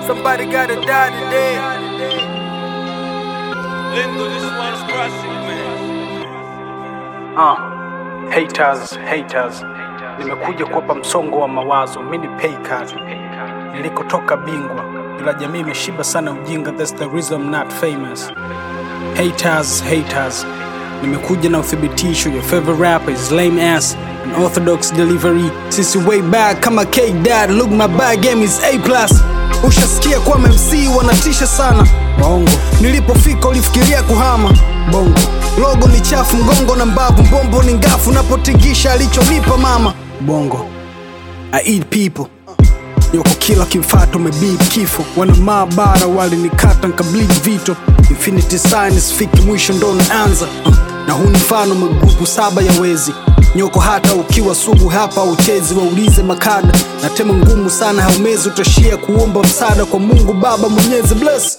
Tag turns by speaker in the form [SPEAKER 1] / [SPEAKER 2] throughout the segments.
[SPEAKER 1] Somebody gotta die today.
[SPEAKER 2] Lindo, this one's classic, man.
[SPEAKER 1] Haters. Nimekuja kuwapa msongo wa mawazo. Mini pay card. Nilikotoka bingwa, ila jamii imeshiba sana ujinga. That's the reason I'm not famous. Haters. Nimekuja na uthibitisho. Your favorite rapper is lame ass. An orthodox delivery. Since way back kama K-Dad. Look, my bag game is A+. Ushasikia kwa MC wanatisha sana. Bongo. Nilipofika ulifikiria kuhama. Bongo. Logo ni chafu, mgongo na mbavu. Mbombo ni ngafu, napotingisha alichonipa mama. Bongo. I eat people. Yoko kila kifato mebeat kifo. Wana maabara wali nikata nkableed vito. Infinity signs fiki mwisho ndo naanza. Na huu ni mfano magrupu 7 ya wezi. Nyoko hata ukiwa sugu hapa uchezi. Waulize makada na tema ngumu sana haumezi. Utashia kuomba msaada kwa Mungu Baba Mwenyezi. Bless.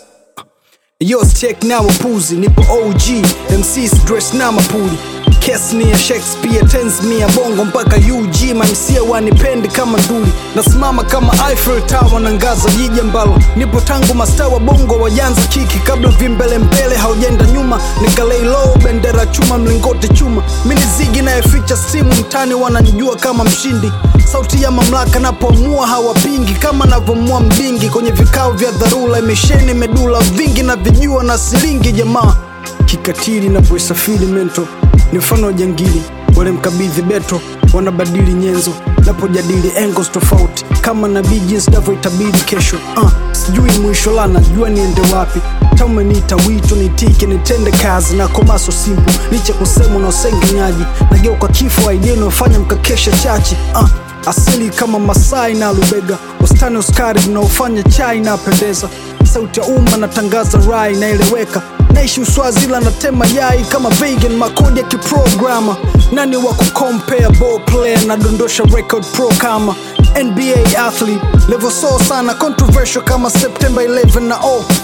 [SPEAKER 1] Yo check now wapuzi. Nipo OG MCs dress na mapuli. Kesi ni ya Shakespeare, tenzi mi ya bongo mpaka UG. Mamsia wanipendi kama nduli. Nasimama kama Eiffel Tower na ngaza jiji ambalo nipo tangu mastaa wa bongo wajanza kiki. Kabla vimbele mbele haujenda nyuma. Nikalei low bendera chuma mlingote chuma. Mini zigi na eficha simu mtani wananijua kama mshindi. Sauti ya mamlaka napoamua hawapingi. Kama navomua mbingi kwenye vikao vya dharura. Imesheni medula vingi na vijua na silingi jamaa. Kikatili na poisafiri mento ni mfano wa jangili. Wale mkabidhi beto wanabadili nyenzo. Napojadili angles tofauti kama nabii jinsi navyoitabiri kesho. Sijui mwisho la najua niende wapi. Taume niita wito nitike nitende kazi. Na komaso simple niche kusema na usengenyaji. Nageuka kifo idea inayofanya mkakesha chachi. Asili kama Masai na Lubega. Wastani uskari unaofanya chai na pendeza. Sauti ya umma natangaza rai naeleweka. Naishi Uswazila na tema yai kama vegan makodi ya kiprograma. Nani wa kucompare ball player na dondosha record pro kama NBA athlete. Level so sana controversial kama September 11 na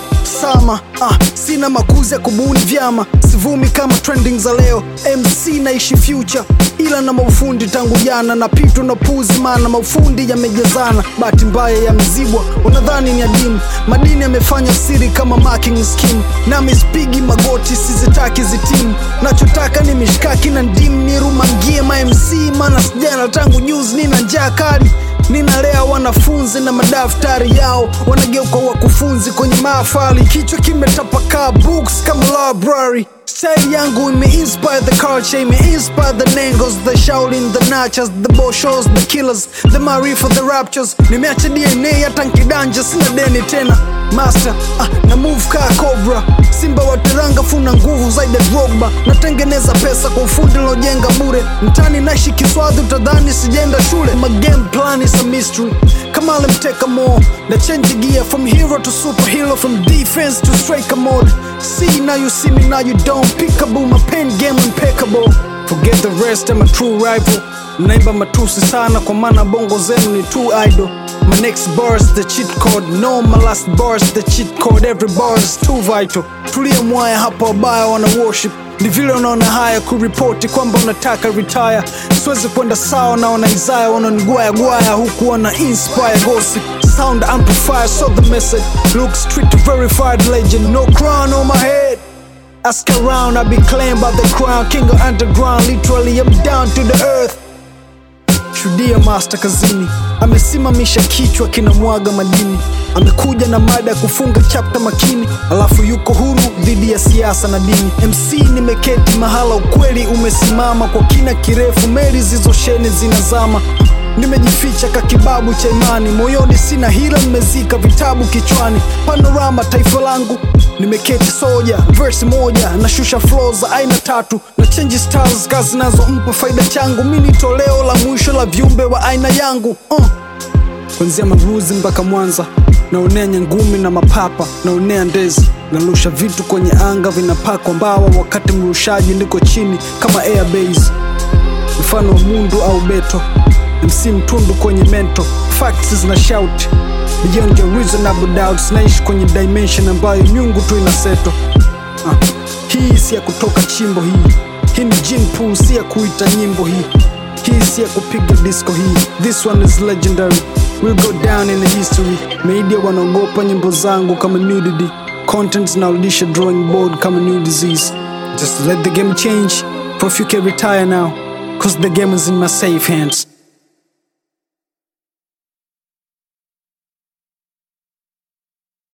[SPEAKER 1] Sama. Sina makuzi ya kubuni vyama. Sivumi kama trending za leo. MC naishi future ila na maufundi tangu jana. Na pitu na puzi mana maufundi yamejazana. Bahati mbaya ya mzibwa unadhani ni adimu. Madini yamefanya siri kama marking scheme. Nami spigi magoti sizitaki zitimu. Nachotaka ni mishkaki na ndimu. Nirumangie ma MC mana sijana tangu juzi nina njaa kali. Ninalea wanafunzi na madaftari yao. Wanageuka wakufunzi kwenye mahafali. Kichwa kimetapakaa books kama library. Style yangu ime-inspire the culture, ime-inspire the Nengos, the Shaolin, the Nachas, the Boshos, the Killers, the Marifa, the Raptures. Nimeacha DNA hata nkidanja sina deni tena. Master, na move kaa Cobra. Simba wa Teranga funa nguvu zaidi ya Drogba. Natengeneza pesa kwa ufundi lojenga bure. Mtani naishi Kiswahili utadhani sijenda shule. My game plan is a mystery. Kama alimteka more. Na change gear from hero to superhero. From defense to striker mode. See now you see me now you don't. Pickable, my pen game impeccable. Forget the rest, I'm a true rival. Mnaimba matusi sana kwa maana bongo zenu ni too idle. My next bar is the cheat code. No, my last bar is the cheat code. Every bar is too vital. Tulia mwaya hapa wabaya wana worship. Ni vile unaona haya kuripoti kwamba unataka retire. Siwezi kwenda sawa na wana Isaiah wananiguaya guaya huku wana inspire gossip. Sound amplifier so the message. Look street verified legend. No crown on my head. Ask around, I be claimed by the crown. King of underground, literally I'm down to the earth. Shudia master kazini. Amesimamisha kichwa kinamwaga madini. Amekuja na mada kufunga chapter makini. Alafu yuko huru dhidi ya siasa na dini. MC nimeketi mahala ukweli umesimama. Kwa kina kirefu meli zizosheni zinazama. Nimejificha kakibabu cha imani. Moyoni sina hila nimezika vitabu kichwani. Panorama taifa langu. Nimeketi soja, verse moja. Nashusha flows za aina 3. Na change styles kazi nazo mpa faida changu. Mini toleo la mwisho la viumbe wa aina yangu. Kwanzia Maruzi mpaka Mwanza. Naonea nyangumi na mapapa. Naonea ndezi. Narusha vitu kwenye anga vinapakwa mbawa. Wakati mrushaji niko chini kama airbase. Mfano wa Mundu au Beto. MC mtundu kwenye mento. Facts zina shout beyond your reasonable doubts. Naishi kwenye dimension ambayo nyungu tu inaseto. Hii si ya kutoka chimbo hii. Hii ni gene pool si ya kuita nyimbo hii. kisi ya kupiga disco hii. This one is legendary, will go down in the history. Media wanaogopa nyimbo zangu kama nudity. Content narudisha drawing board kama new disease. Just let the game change, Prof you can retire now, cause the game is in my safe hands.